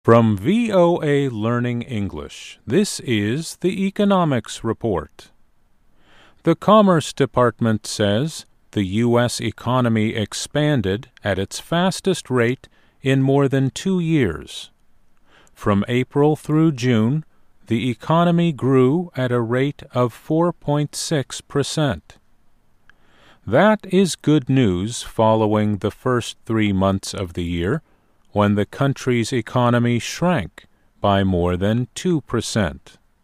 From VOA Learning English, this is the Economics Report. The Commerce Department says the U.S. economy expanded at its fastest rate in more than 2 years. From April through June, the economy grew at a rate of 4.6%. That is good news following the first 3 months of the year, when the country's economy shrank by more than 2%.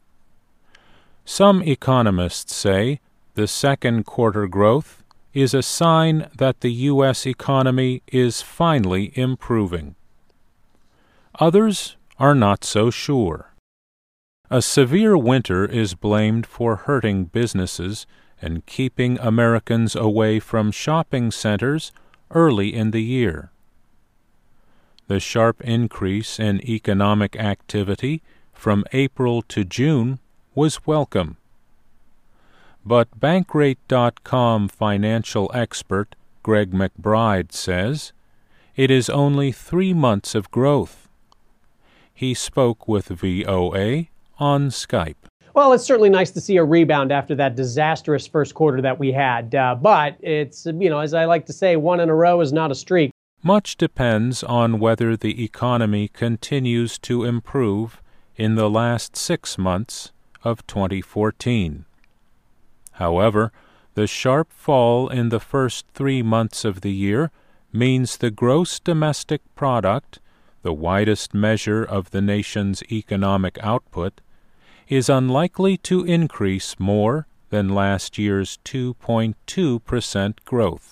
Some economists say the second quarter growth is a sign that the U.S. economy is finally improving. Others are not so sure. A severe winter is blamed for hurting businesses and keeping Americans away from shopping centers early in the year. The sharp increase in economic activity from April to June was welcome. But Bankrate.com financial expert Greg McBride says it is only 3 months of growth. He spoke with VOA on Skype. Well, it's certainly nice to see a rebound after that disastrous first quarter that we had. But it's, as I like to say, one in a row is not a streak. Much depends on whether the economy continues to improve in the last 6 months of 2014. However, the sharp fall in the first 3 months of the year means the gross domestic product, the widest measure of the nation's economic output, is unlikely to increase more than last year's 2.2% growth.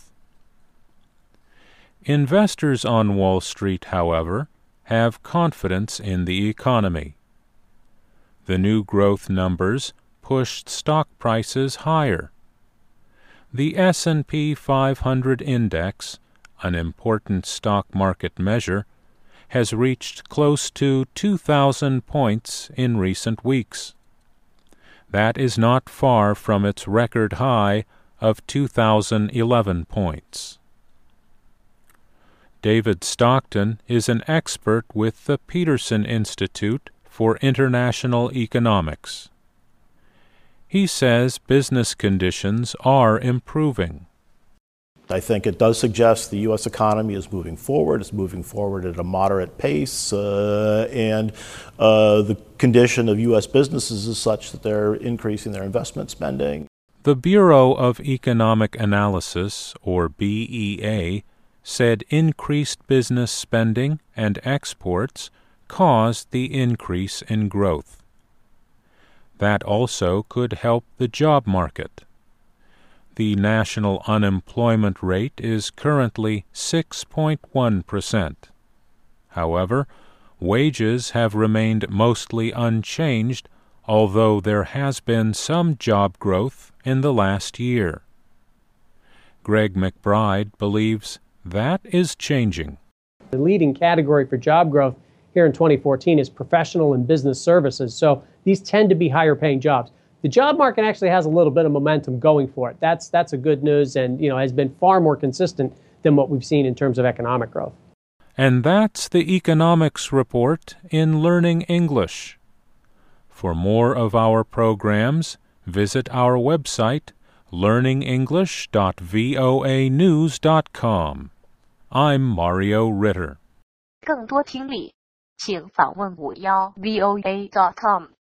Investors on Wall Street, however, have confidence in the economy. The new growth numbers pushed stock prices higher. The S&P 500 index, an important stock market measure, has reached close to 2,000 points in recent weeks. That is not far from its record high of 2,011 points. David Stockton is an expert with the Peterson Institute for International Economics. He says business conditions are improving. I think it does suggest the U.S. economy is moving forward. It's moving forward at a moderate pace, and the condition of U.S. businesses is such that they're increasing their investment spending. The Bureau of Economic Analysis, or BEA, said increased business spending and exports caused the increase in growth. That also could help the job market. The national unemployment rate is currently 6.1%. However, wages have remained mostly unchanged, although there has been some job growth in the last year. Greg McBride believes that is changing. The leading category for job growth here in 2014 is professional and business services, so these tend to be higher paying jobs. The job market actually has a little bit of momentum going for it. That's a good news and has been far more consistent than what we've seen in terms of economic growth. And that's the Economics Report in Learning English. For more of our programs, visit our website, learningenglish.voanews.com. I'm Mario Ritter. 更多听力，请访问51voa.com。